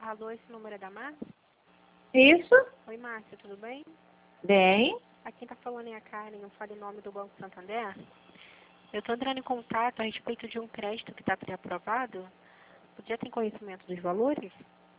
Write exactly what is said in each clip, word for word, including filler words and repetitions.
Alô, esse número é da Márcia? Isso? Oi, Márcia, tudo bem? Bem. Aqui quem tá falando é a Karen, eu falo em nome do Banco Santander. Eu tô entrando em contato a respeito de um crédito que está pré-aprovado. Você já tem conhecimento dos valores?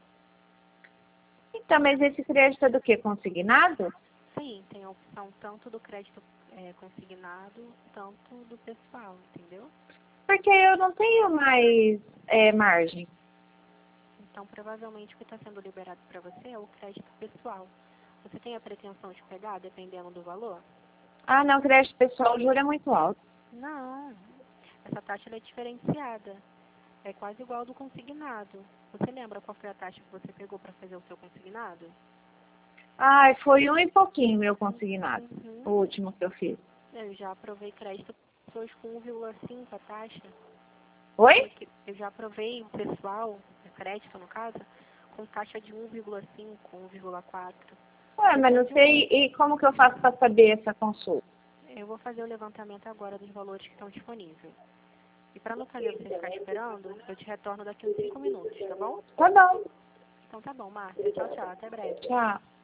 Então, mas esse crédito é do quê? Consignado? Sim, tem a opção tanto do crédito é, consignado, tanto do pessoal, entendeu? Porque eu não tenho mais é, margem. Então, provavelmente o que está sendo liberado para você é o crédito pessoal. Você tem a pretensão de pegar, dependendo do valor? Ah, não, crédito pessoal, o juro é muito alto. Não, essa taxa ela é diferenciada. É quase igual ao do consignado. Você lembra qual foi a taxa que você pegou para fazer o seu consignado? Ai, foi um e pouquinho meu consignado. Uhum. O último que eu fiz. Eu já aprovei crédito pessoas com um vírgula cinco a taxa. Oi? Eu já aprovei o pessoal, o crédito no caso, com taxa de um vírgula cinco, um vírgula quatro. Ué, mas não Depende sei. muito. E como que eu faço para saber essa consulta? Eu vou fazer o levantamento agora dos valores que estão disponíveis. E para não fazer você ficar esperando, eu te retorno daqui uns cinco minutos, tá bom? Tá bom. Então tá bom, Márcia. Tchau, tchau. Até breve. Tchau.